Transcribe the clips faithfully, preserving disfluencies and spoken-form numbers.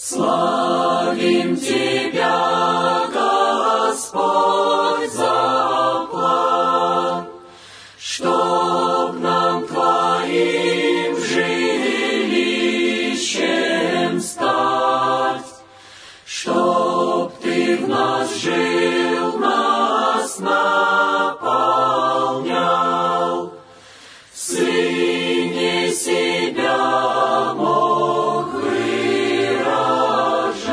Славим Тебя, Господь, за план, чтоб нам Твоим жилищем стать, чтоб Ты в нас жил, нас наполнял, в Сыне себя мог выражать.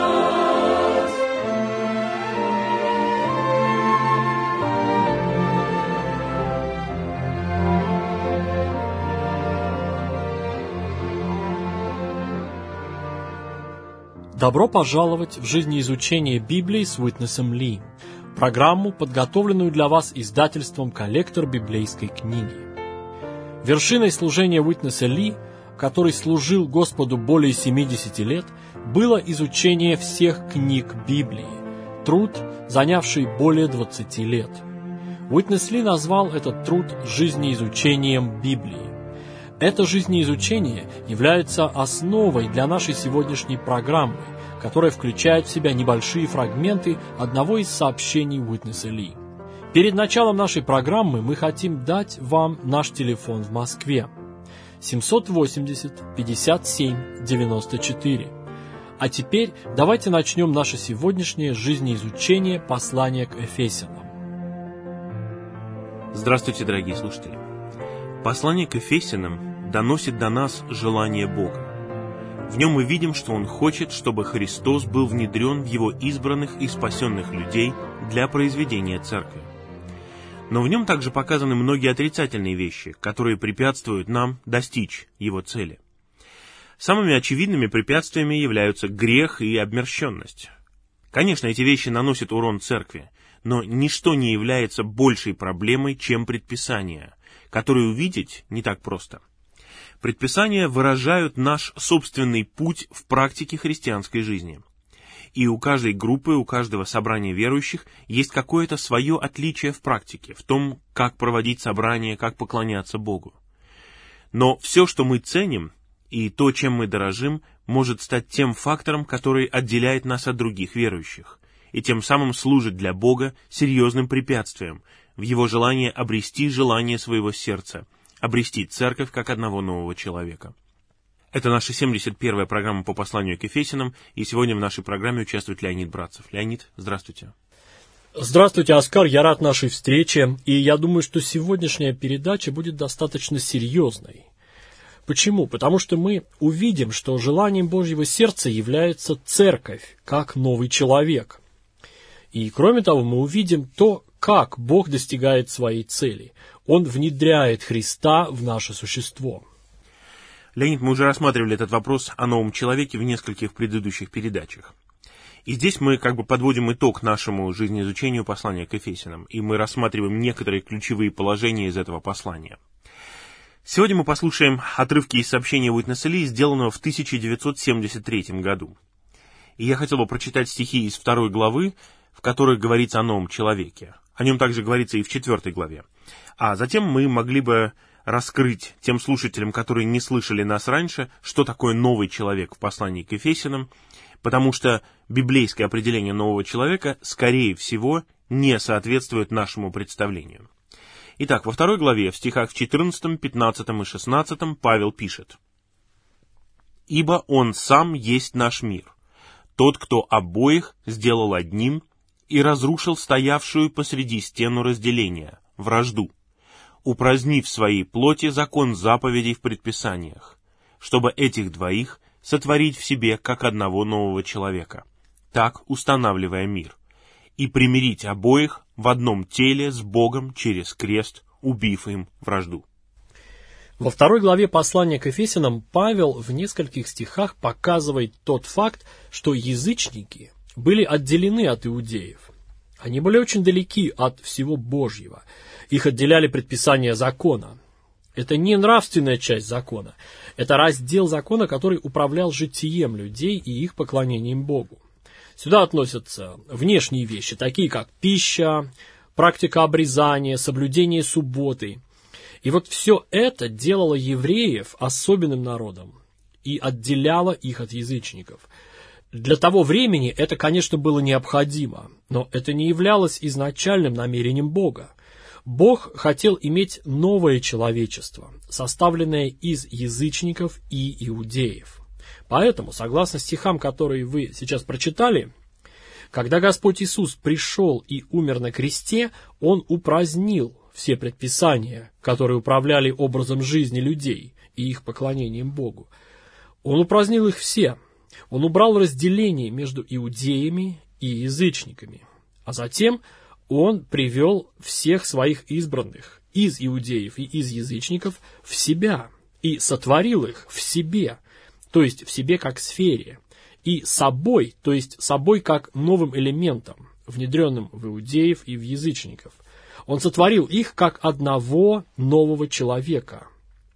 Добро пожаловать в жизнеизучение Библии с Уитнесом Ли, программу, подготовленную для вас издательством «Коллектор библейской книги». Вершиной служения Уитнеса Ли, который служил Господу более семидесяти лет, было изучение всех книг Библии, труд, занявший более двадцати лет. Уитнес Ли назвал этот труд жизнеизучением Библии. Это жизнеизучение является основой для нашей сегодняшней программы, которая включает в себя небольшие фрагменты одного из сообщений Уитнеса Ли. Перед началом нашей программы мы хотим дать вам наш телефон в Москве семьсот восемьдесят пятьдесят семь девяносто четыре. А теперь давайте начнем наше сегодняшнее жизнеизучение послания к Ефесянам. Здравствуйте, дорогие слушатели! Послание к Ефесянам доносит до нас желание Бога. В нем мы видим, что Он хочет, чтобы Христос был внедрен в Его избранных и спасенных людей для произведения Церкви. Но в нем также показаны многие отрицательные вещи, которые препятствуют нам достичь Его цели. Самыми очевидными препятствиями являются грех и обмерщенность. Конечно, эти вещи наносят урон Церкви, но ничто не является большей проблемой, чем предписания, которые увидеть не так просто. Предписания выражают наш собственный путь в практике христианской жизни. И у каждой группы, у каждого собрания верующих есть какое-то свое отличие в практике, в том, как проводить собрания, как поклоняться Богу. Но все, что мы ценим, и то, чем мы дорожим, может стать тем фактором, который отделяет нас от других верующих, и тем самым служит для Бога серьезным препятствием в Его желании обрести желание своего сердца, обрести церковь как одного нового человека. Это наша семьдесят первая программа по посланию к Ефесянам, и сегодня в нашей программе участвует Леонид Братцев. Леонид, здравствуйте. Здравствуйте, Оскар, я рад нашей встрече, и я думаю, что сегодняшняя передача будет достаточно серьезной. Почему? Потому что мы увидим, что желанием Божьего сердца является церковь, как новый человек. И кроме того, мы увидим то, как Бог достигает своей цели. Он внедряет Христа в наше существо. Леонид, мы уже рассматривали этот вопрос о новом человеке в нескольких предыдущих передачах. И здесь мы как бы подводим итог нашему жизнеизучению послания к Ефесянам, и мы рассматриваем некоторые ключевые положения из этого послания. Сегодня мы послушаем отрывки из сообщения Уитнеса Ли, сделанного в тысяча девятьсот семьдесят третьем году. И я хотел бы прочитать стихи из второй главы, в которых говорится о новом человеке. О нем также говорится и в четвертой главе. А затем мы могли бы раскрыть тем слушателям, которые не слышали нас раньше, что такое новый человек в послании к Ефесянам, потому что библейское определение нового человека, скорее всего, не соответствует нашему представлению. Итак, во второй главе, в стихах в четырнадцатом, пятнадцатом и шестнадцатом Павел пишет: «Ибо Он сам есть наш мир, тот, кто обоих сделал одним и разрушил стоявшую посреди стену разделения, вражду, упразднив в своей плоти закон заповедей в предписаниях, чтобы этих двоих сотворить в себе как одного нового человека, так устанавливая мир, и примирить обоих в одном теле с Богом через крест, убив им вражду». Во второй главе послания к Ефесянам Павел в нескольких стихах показывает тот факт, что язычники были отделены от иудеев. Они были очень далеки от всего Божьего. Их отделяли предписания закона. Это не нравственная часть закона. Это раздел закона, который управлял житием людей и их поклонением Богу. Сюда относятся внешние вещи, такие как пища, практика обрезания, соблюдение субботы. И вот все это делало евреев особенным народом. и отделяло их от язычников. Для того времени это, конечно, было необходимо, но это не являлось изначальным намерением Бога. Бог хотел иметь новое человечество, составленное из язычников и иудеев. Поэтому, согласно стихам, которые вы сейчас прочитали, когда Господь Иисус пришел и умер на кресте, Он упразднил все предписания, которые управляли образом жизни людей и их поклонением Богу. Он упразднил их все. Он убрал разделение между иудеями и язычниками. А затем Он привел всех своих избранных из иудеев и из язычников в себя и сотворил их в себе, то есть в себе как сфере, и собой, то есть собой как новым элементом, внедренным в иудеев и в язычников. Он сотворил их как одного нового человека.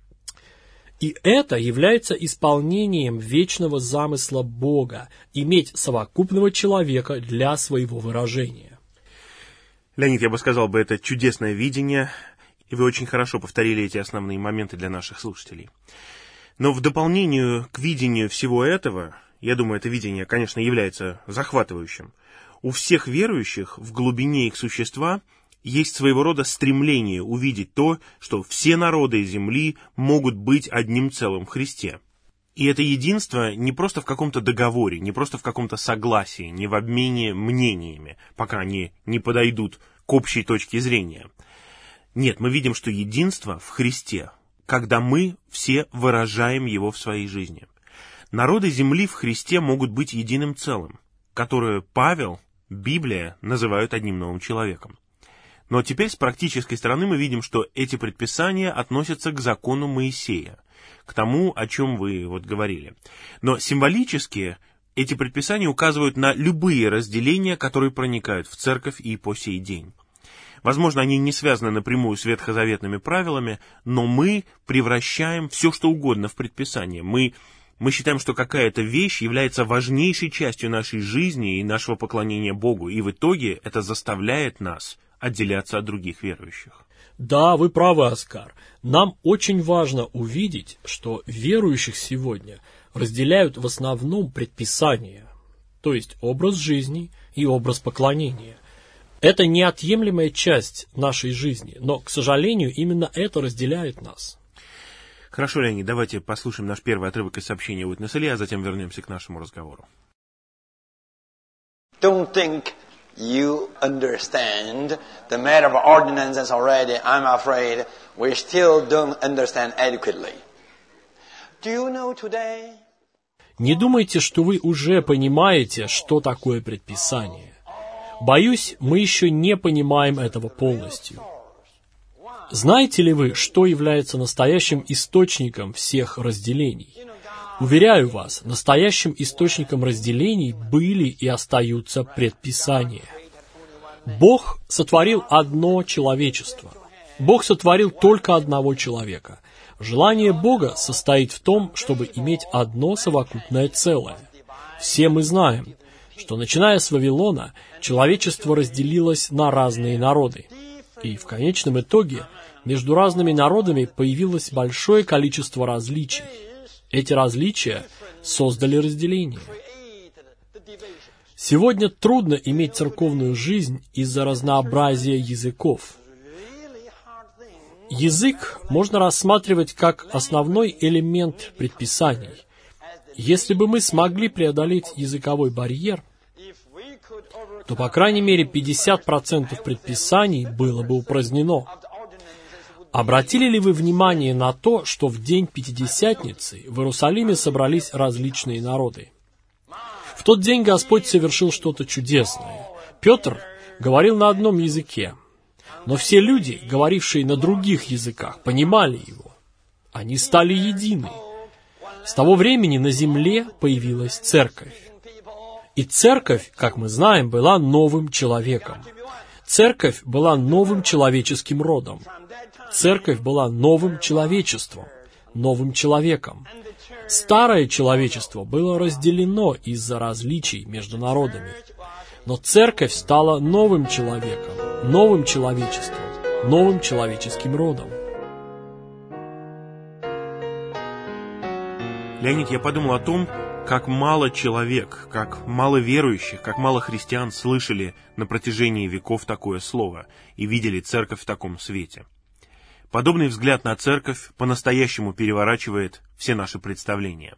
И это является исполнением вечного замысла Бога – иметь совокупного человека для своего выражения. Леонид, я бы сказал, бы, это чудесное видение, и вы очень хорошо повторили эти основные моменты для наших слушателей. Но в дополнение к видению всего этого, я думаю, это видение, конечно, является захватывающим, у всех верующих в глубине их существа есть своего рода стремление увидеть то, что все народы земли могут быть одним целым в Христе. И это единство не просто в каком-то договоре, не просто в каком-то согласии, не в обмене мнениями, пока они не подойдут к общей точке зрения. Нет, мы видим, что единство в Христе, когда мы все выражаем его в своей жизни. Народы земли в Христе могут быть единым целым, которое Павел, Библия называют одним новым человеком. Но теперь с практической стороны мы видим, что эти предписания относятся к закону Моисея, к тому, о чем вы вот говорили. Но символически эти предписания указывают на любые разделения, которые проникают в церковь и по сей день. Возможно, они не связаны напрямую с ветхозаветными правилами, но мы превращаем все, что угодно в предписание. Мы, мы считаем, что какая-то вещь является важнейшей частью нашей жизни и нашего поклонения Богу, и в итоге это заставляет нас отделяться от других верующих. Да, вы правы, Оскар. Нам очень важно увидеть, что верующих сегодня разделяют в основном предписания, то есть образ жизни и образ поклонения. Это неотъемлемая часть нашей жизни, но, к сожалению, именно это разделяет нас. Хорошо, Леонид, давайте послушаем наш первый отрывок из сообщения Уитнеса Ли, а затем вернемся к нашему разговору. Don't think you understand the matter of ordinances already. I'm afraid we still don't understand adequately. Do you know today? Не думайте, что вы уже понимаете, что такое предписание. Боюсь, мы еще не понимаем этого полностью. Знаете ли вы, что является настоящим источником всех разделений? Уверяю вас, настоящим источником разделений были и остаются предписания. Бог сотворил одно человечество. Бог сотворил только одного человека. Желание Бога состоит в том, чтобы иметь одно совокупное целое. Все мы знаем, что, начиная с Вавилона, человечество разделилось на разные народы. И в конечном итоге между разными народами появилось большое количество различий. Эти различия создали разделение. Сегодня трудно иметь церковную жизнь из-за разнообразия языков. Язык можно рассматривать как основной элемент предписаний. Если бы мы смогли преодолеть языковой барьер, то, по крайней мере, пятьдесят процентов предписаний было бы упразднено. Обратили ли вы внимание на то, что в день Пятидесятницы в Иерусалиме собрались различные народы? В тот день Господь совершил что-то чудесное. Петр говорил на одном языке, но все люди, говорившие на других языках, понимали его. Они стали едины. С того времени на земле появилась церковь. И церковь, как мы знаем, была новым человеком. Церковь была новым человеческим родом. Церковь была новым человечеством, новым человеком. Старое человечество было разделено из-за различий между народами. Но церковь стала новым человеком, новым человечеством, новым человеческим родом. Леонид, я подумал о том, как мало человек, как мало верующих, как мало христиан слышали на протяжении веков такое слово и видели церковь в таком свете. Подобный взгляд на церковь по-настоящему переворачивает все наши представления.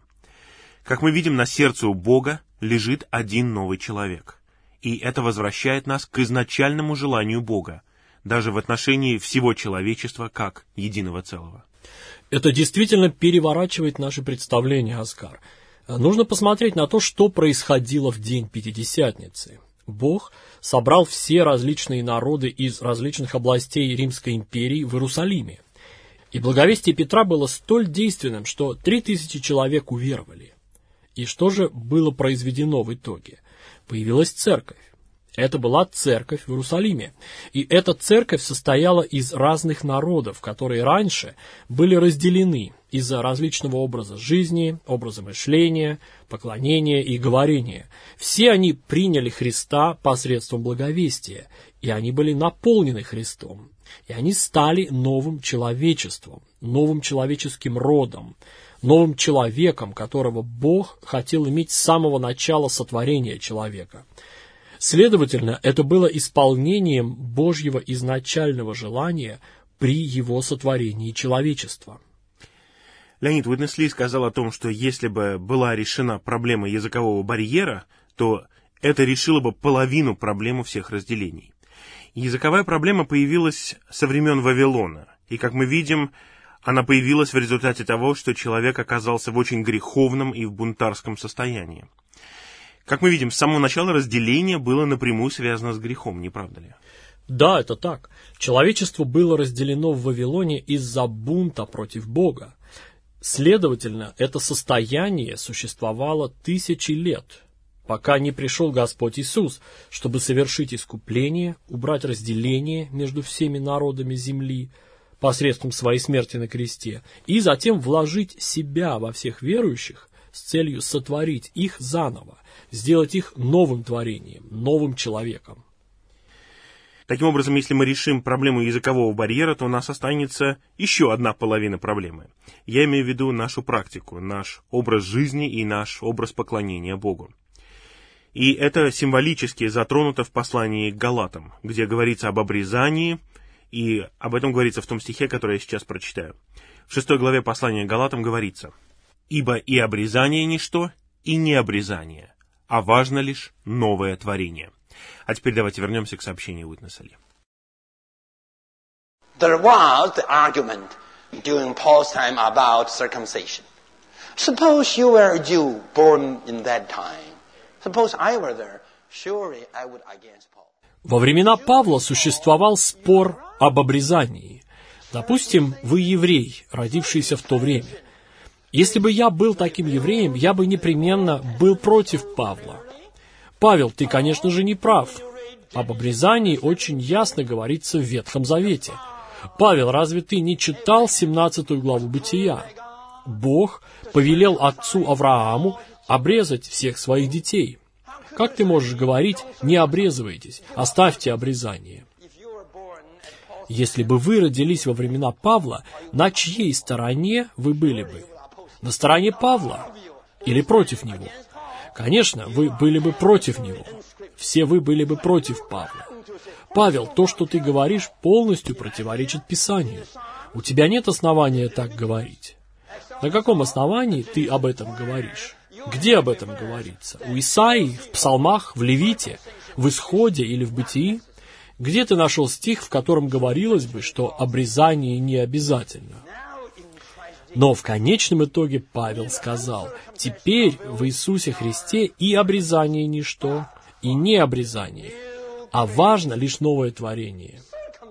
Как мы видим, на сердце у Бога лежит один новый человек. И это возвращает нас к изначальному желанию Бога, даже в отношении всего человечества как единого целого. Это действительно переворачивает наши представления, Оскар. Нужно посмотреть на то, что происходило в день Пятидесятницы. Бог собрал все различные народы из различных областей Римской империи в Иерусалиме. И благовестие Петра было столь действенным, что три тысячи человек уверовали. И что же было произведено в итоге? Появилась церковь. Это была церковь в Иерусалиме. И эта церковь состояла из разных народов, которые раньше были разделены из-за различного образа жизни, образа мышления, поклонения и говорения. Все они приняли Христа посредством благовестия, и они были наполнены Христом. И они стали новым человечеством, новым человеческим родом, новым человеком, которого Бог хотел иметь с самого начала сотворения человека. Следовательно, это было исполнением Божьего изначального желания при его сотворении человечества. Леонид Уитнес Ли сказал о том, что если бы была решена проблема языкового барьера, то это решило бы половину проблемы всех разделений. Языковая проблема появилась со времен Вавилона, и, как мы видим, она появилась в результате того, что человек оказался в очень греховном и в бунтарском состоянии. Как мы видим, с самого начала разделение было напрямую связано с грехом, не правда ли? Да, это так. Человечество было разделено в Вавилоне из-за бунта против Бога. Следовательно, это состояние существовало тысячи лет, пока не пришел Господь Иисус, чтобы совершить искупление, убрать разделение между всеми народами земли посредством своей смерти на кресте, и затем вложить себя во всех верующих с целью сотворить их заново, сделать их новым творением, новым человеком. Таким образом, если мы решим проблему языкового барьера, то у нас останется еще одна половина проблемы. Я имею в виду нашу практику, наш образ жизни и наш образ поклонения Богу. И это символически затронуто в послании к Галатам, где говорится об обрезании, и об этом говорится в том стихе, который я сейчас прочитаю. В шестой главе послания к Галатам говорится: «Ибо и обрезание ничто, и не обрезание, а важно лишь новое творение». А теперь давайте вернемся к сообщению Уитнеса Ли. There was the argument during Paul's time about circumcision. Suppose you were a Jew born in that time. Suppose I were there. Surely I would against Paul. Во времена Павла существовал спор об обрезании. Допустим, вы еврей, родившийся в то время. Если бы я был таким евреем, я бы непременно был против Павла. Павел, ты, конечно же, не прав. Об обрезании очень ясно говорится в Ветхом Завете. Павел, разве ты не читал семнадцатую главу Бытия? Бог повелел отцу Аврааму обрезать всех своих детей. Как ты можешь говорить, не обрезывайтесь, оставьте обрезание? Если бы вы родились во времена Павла, на чьей стороне вы были бы? На стороне Павла или против него? Конечно, вы были бы против него. Все вы были бы против Павла. Павел, то, что ты говоришь, полностью противоречит Писанию. У тебя нет основания так говорить. На каком основании ты об этом говоришь? Где об этом говорится? У Исаии, в Псалмах, в Левите, в Исходе или в Бытии? Где ты нашел стих, в котором говорилось бы, что обрезание не обязательно? Но в конечном итоге Павел сказал: теперь в Иисусе Христе и обрезание ничто, и не обрезание, а важно лишь новое творение.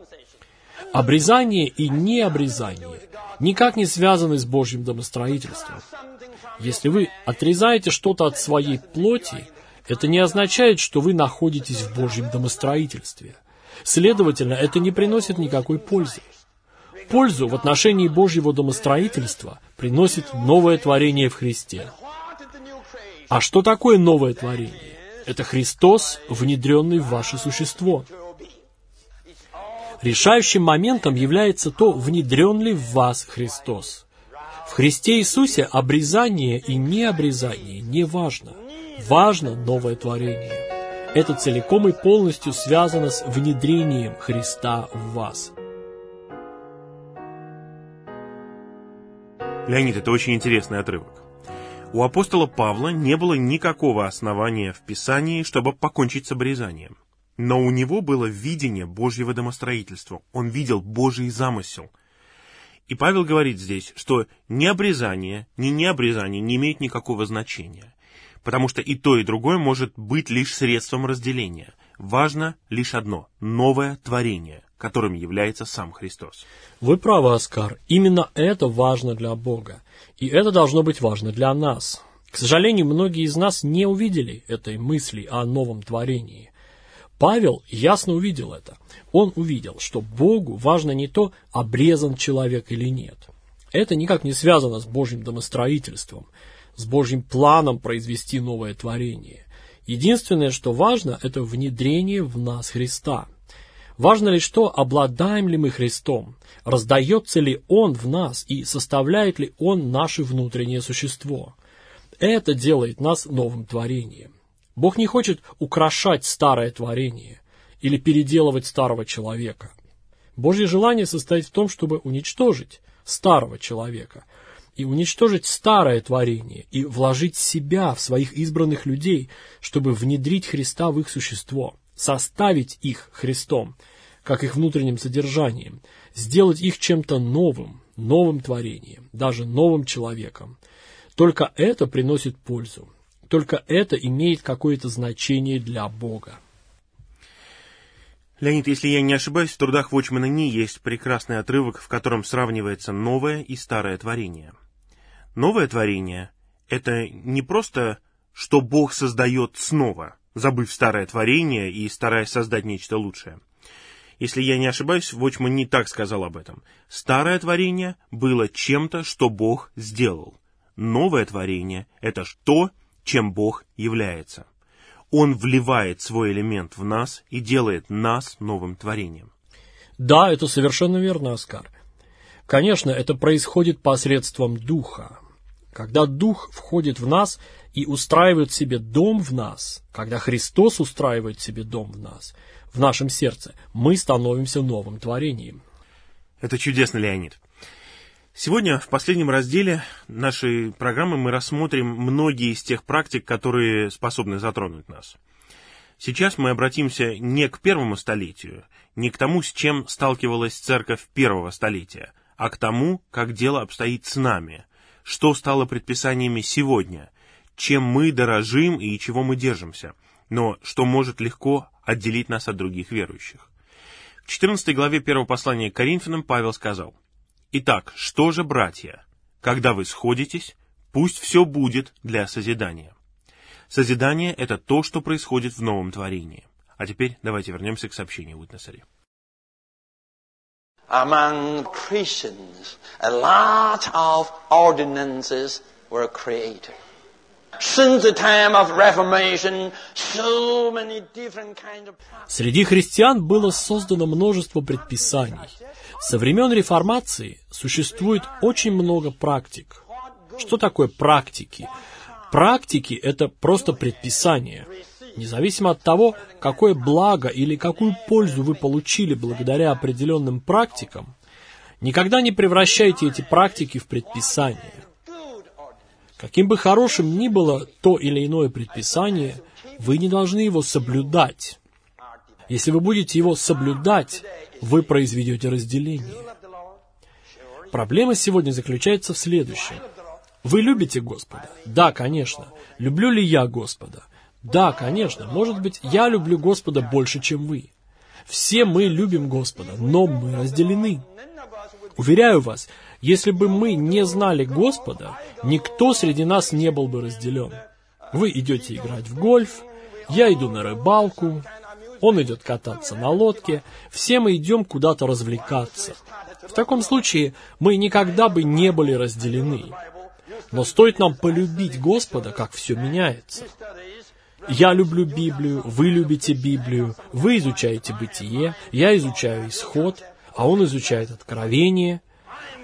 Обрезание и необрезание никак не связаны с Божьим домостроительством. Если вы отрезаете что-то от своей плоти, это не означает, что вы находитесь в Божьем домостроительстве. Следовательно, это не приносит никакой пользы. Пользу в отношении Божьего домостроительства приносит новое творение в Христе. А что такое новое творение? Это Христос, внедренный в ваше существо. Решающим моментом является то, внедрен ли в вас Христос. В Христе Иисусе обрезание и необрезание не важно. Важно новое творение. Это целиком и полностью связано с внедрением Христа в вас. Леонид, это очень интересный отрывок. У апостола Павла не было никакого основания в Писании, чтобы покончить с обрезанием. Но у него было видение Божьего домостроительства. Он видел Божий замысел. И Павел говорит здесь, что ни обрезание, ни необрезание не имеют никакого значения. Потому что и то, и другое может быть лишь средством разделения. Важно лишь одно – новое творение, которым является сам Христос. Вы правы, Оскар. Именно это важно для Бога. И это должно быть важно для нас. К сожалению, многие из нас не увидели этой мысли о новом творении. Павел ясно увидел это. Он увидел, что Богу важно не то, обрезан человек или нет. Это никак не связано с Божьим домостроительством, с Божьим планом произвести новое творение. Единственное, что важно, это внедрение в нас Христа. Важно лишь то, обладаем ли мы Христом, раздается ли Он в нас и составляет ли Он наше внутреннее существо. Это делает нас новым творением. Бог не хочет украшать старое творение или переделывать старого человека. Божье желание состоит в том, чтобы уничтожить старого человека и уничтожить старое творение и вложить себя в своих избранных людей, чтобы внедрить Христа в их существо, составить их Христом, как их внутренним содержанием, сделать их чем-то новым, новым творением, даже новым человеком. Только это приносит пользу. Только это имеет какое-то значение для Бога. Леонид, если я не ошибаюсь, в трудах Вотчмана Ни есть прекрасный отрывок, в котором сравнивается новое и старое творение. Новое творение – это не просто, что Бог создает снова, забыв старое творение и стараясь создать нечто лучшее. Если я не ошибаюсь, Вотчман не так сказал об этом. Старое творение было чем-то, что Бог сделал. Новое творение – это то, чем Бог является. Он вливает свой элемент в нас и делает нас новым творением. Да, это совершенно верно, Оскар. Конечно, это происходит посредством Духа. Когда Дух входит в нас и устраивает себе дом в нас, когда Христос устраивает себе дом в нас, в нашем сердце, мы становимся новым творением. Это чудесно, Леонид. Сегодня в последнем разделе нашей программы мы рассмотрим многие из тех практик, которые способны затронуть нас. Сейчас мы обратимся не к первому столетию, не к тому, с чем сталкивалась церковь первого столетия, а к тому, как дело обстоит с нами, что стало предписаниями сегодня, чем мы дорожим и чего мы держимся, но что может легко отделить нас от других верующих. В четырнадцатой главе первого послания к Коринфянам Павел сказал: «Итак, что же, братья, когда вы сходитесь, пусть все будет для созидания». Созидание – это то, что происходит в новом творении. А теперь давайте вернемся к сообщению Уитнесери. Among Christians, a lot of ordinances were created. Since the time of Reformation, so many different kind of... Среди христиан было создано множество предписаний. Со времен Реформации существует очень много практик. Что такое практики? Практики – это просто предписания. Независимо от того, какое благо или какую пользу вы получили благодаря определенным практикам, никогда не превращайте эти практики в предписания. Каким бы хорошим ни было то или иное предписание, вы не должны его соблюдать. Если вы будете его соблюдать, вы произведете разделение. Проблема сегодня заключается в следующем. Вы любите Господа? Да, конечно. Люблю ли я Господа? Да, конечно. Может быть, я люблю Господа больше, чем вы. Все мы любим Господа, но мы разделены. Уверяю вас, если бы мы не знали Господа, никто среди нас не был бы разделен. Вы идете играть в гольф, я иду на рыбалку, он идет кататься на лодке, все мы идем куда-то развлекаться. В таком случае мы никогда бы не были разделены. Но стоит нам полюбить Господа, как все меняется. Я люблю Библию, вы любите Библию, вы изучаете Бытие, я изучаю Исход, а он изучает Откровение.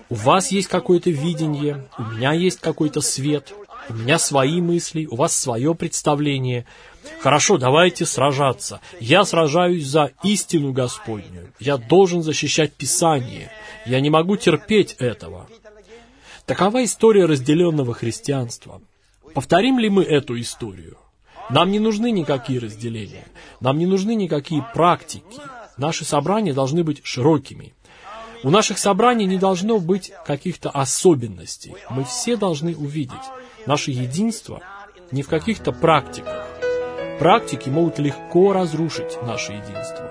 У вас есть какое-то видение, у меня есть какой-то свет, у меня свои мысли, у вас свое представление. Хорошо, давайте сражаться. Я сражаюсь за истину Господню. Я должен защищать Писание. Я не могу терпеть этого. Такова история разделенного христианства. Повторим ли мы эту историю? Нам не нужны никакие разделения. Нам не нужны никакие практики. Наши собрания должны быть широкими. У наших собраний не должно быть каких-то особенностей. Мы все должны увидеть наше единство не в каких-то практиках. Практики могут легко разрушить наше единство.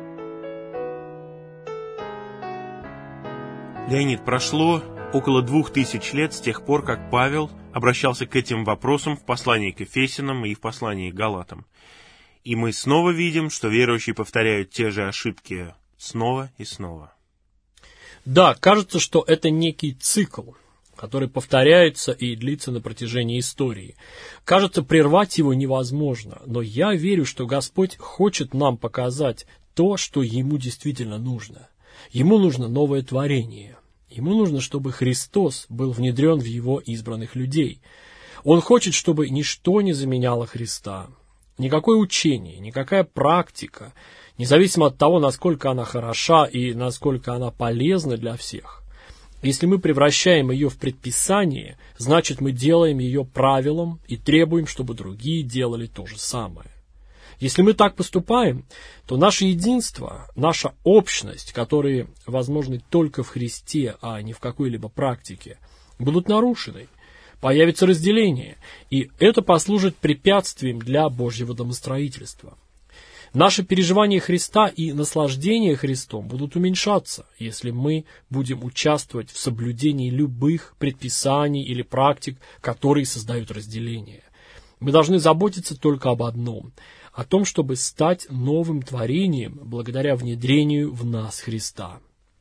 Леонид, прошло около двух тысяч лет с тех пор, как Павел обращался к этим вопросам в послании к Ефесянам и в послании к Галатам. И мы снова видим, что верующие повторяют те же ошибки снова и снова. Да, кажется, что это некий цикл, который повторяется и длится на протяжении истории. Кажется, прервать его невозможно, но я верю, что Господь хочет нам показать то, что Ему действительно нужно. Ему нужно новое творение. Ему нужно, чтобы Христос был внедрен в Его избранных людей. Он хочет, чтобы ничто не заменяло Христа. Никакое учение, никакая практика, независимо от того, насколько она хороша и насколько она полезна для всех. Если мы превращаем ее в предписание, значит, мы делаем ее правилом и требуем, чтобы другие делали то же самое. Если мы так поступаем, то наше единство, наша общность, которые возможны только в Христе, а не в какой-либо практике, будут нарушены. Появится разделение, и это послужит препятствием для Божьего домостроительства. Наши переживания Христа и наслаждение Христом будут уменьшаться, если мы будем участвовать в соблюдении любых предписаний или практик, которые создают разделение. Мы должны заботиться только об одном – о том, чтобы стать новым творением благодаря внедрению в нас Христа.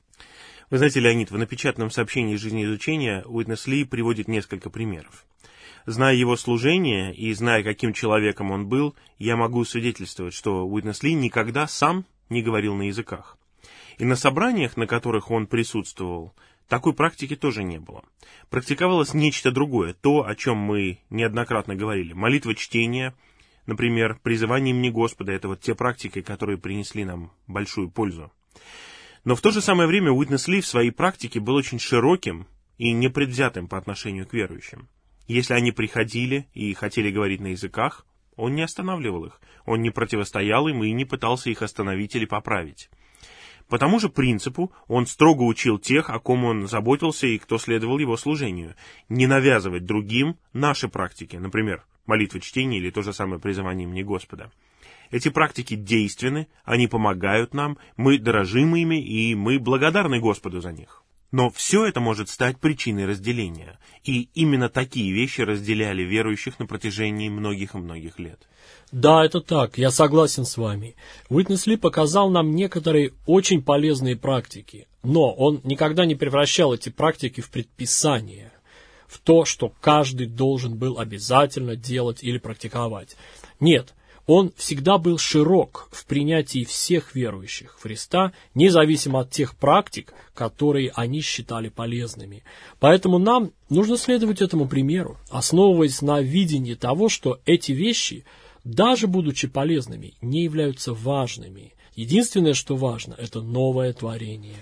Вы знаете, Леонид, в напечатанном сообщении жизнеизучения Уитнес Ли приводит несколько примеров. Зная его служение и зная, каким человеком он был, я могу свидетельствовать, что Уитнес Ли никогда сам не говорил на языках. И на собраниях, на которых он присутствовал, такой практики тоже не было. Практиковалось нечто другое, то, о чем мы неоднократно говорили. Молитва чтения, например, призывание имени Господа, это вот те практики, которые принесли нам большую пользу. Но в то же самое время Уитнес Ли в своей практике был очень широким и непредвзятым по отношению к верующим. Если они приходили и хотели говорить на языках, он не останавливал их, он не противостоял им и не пытался их остановить или поправить. По тому же принципу он строго учил тех, о ком он заботился и кто следовал его служению, не навязывать другим наши практики, например, молитва чтения или то же самое призывание имени Господа. Эти практики действенны, они помогают нам, мы дорожим ими и мы благодарны Господу за них. Но все это может стать причиной разделения, и именно такие вещи разделяли верующих на протяжении многих и многих лет. Да, это так, я согласен с вами. Уитнес Ли показал нам некоторые очень полезные практики, но он никогда не превращал эти практики в предписания, в то, что каждый должен был обязательно делать или практиковать. Нет, он всегда был широк в принятии всех верующих в Христа, независимо от тех практик, которые они считали полезными. Поэтому нам нужно следовать этому примеру, основываясь на видении того, что эти вещи, даже будучи полезными, не являются важными. Единственное, что важно, это новое творение.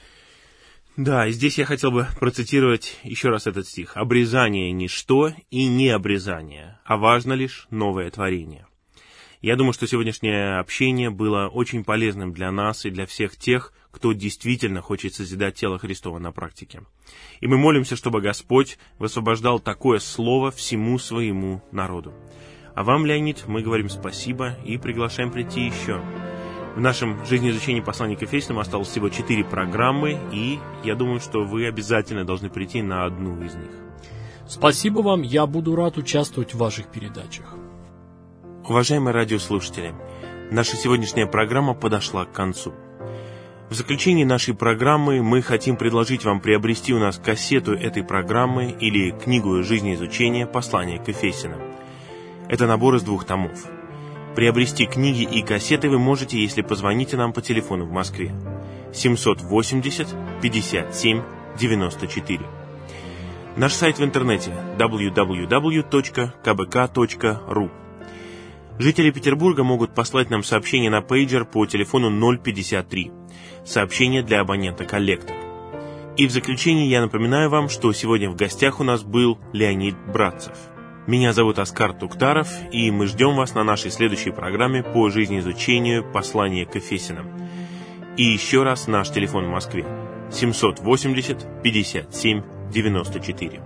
Да, и здесь я хотел бы процитировать еще раз этот стих. «Обрезание – ничто и не обрезание, а важно лишь новое творение». Я думаю, что сегодняшнее общение было очень полезным для нас и для всех тех, кто действительно хочет созидать тело Христова на практике. И мы молимся, чтобы Господь высвобождал такое слово всему своему народу. А вам, Леонид, мы говорим спасибо и приглашаем прийти еще. В нашем жизнеизучении послания к Ефесянам осталось всего четыре программы, и я думаю, что вы обязательно должны прийти на одну из них. Спасибо вам, я буду рад участвовать в ваших передачах. Уважаемые радиослушатели, наша сегодняшняя программа подошла к концу. В заключении нашей программы мы хотим предложить вам приобрести у нас кассету этой программы или книгу жизнеизучения «Послание к Ефесянам». Это набор из двух томов. Приобрести книги и кассеты вы можете, если позвоните нам по телефону в Москве семь восемьдесят пятьдесят семь девяносто четыре. Наш сайт в интернете дабл ю дабл ю дабл ю точка ка бэ ка точка ру. Жители Петербурга могут послать нам сообщение на пейджер по телефону ноль пятьдесят три. Сообщение для абонента «Коллектор». И в заключение я напоминаю вам, что сегодня в гостях у нас был Леонид Братцев. Меня зовут Оскар Туктаров, и мы ждем вас на нашей следующей программе по жизнеизучению послания к Ефесянам. И еще раз наш телефон в Москве семьсот восемьдесят пятьдесят семь девяносто четыре.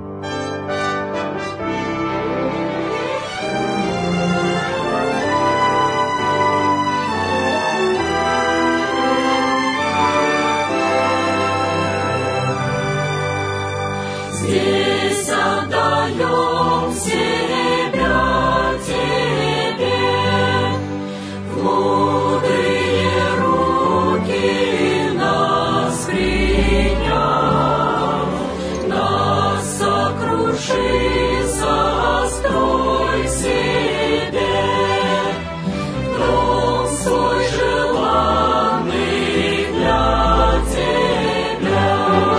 Здесь отдаем себя Тебе, в мудрые руки нас приняв, нас сокруши, сострой себе, дом свой желанный для Тебя.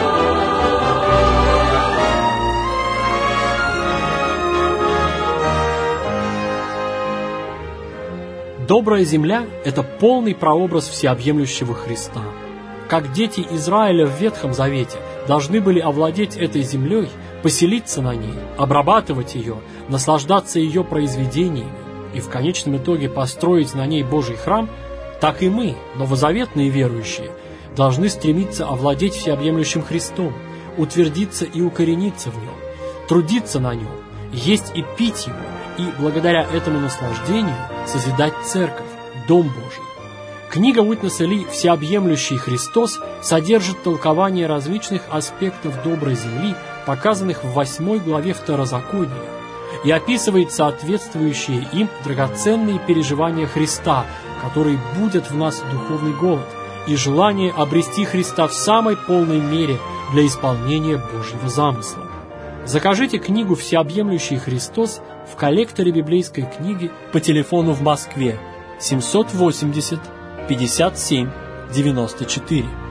Добрая земля – это полный прообраз всеобъемлющего Христа. Как дети Израиля в Ветхом Завете должны были овладеть этой землей, поселиться на ней, обрабатывать ее, наслаждаться ее произведениями и в конечном итоге построить на ней Божий храм, так и мы, новозаветные верующие, должны стремиться овладеть всеобъемлющим Христом, утвердиться и укорениться в нем, трудиться на нем, есть и пить его, и благодаря этому наслаждению созидать церковь, Дом Божий. Книга Уитнеса Ли «Всеобъемлющий Христос» содержит толкование различных аспектов доброй земли, показанных в восьмой главе Второзакония, и описывает соответствующие им драгоценные переживания Христа, которые будят в нас духовный голод и желание обрести Христа в самой полной мере для исполнения Божьего замысла. Закажите книгу «Всеобъемлющий Христос» в коллекторе библейской книги по телефону в Москве семьсот восемьдесят пятьдесят семь девяносто четыре.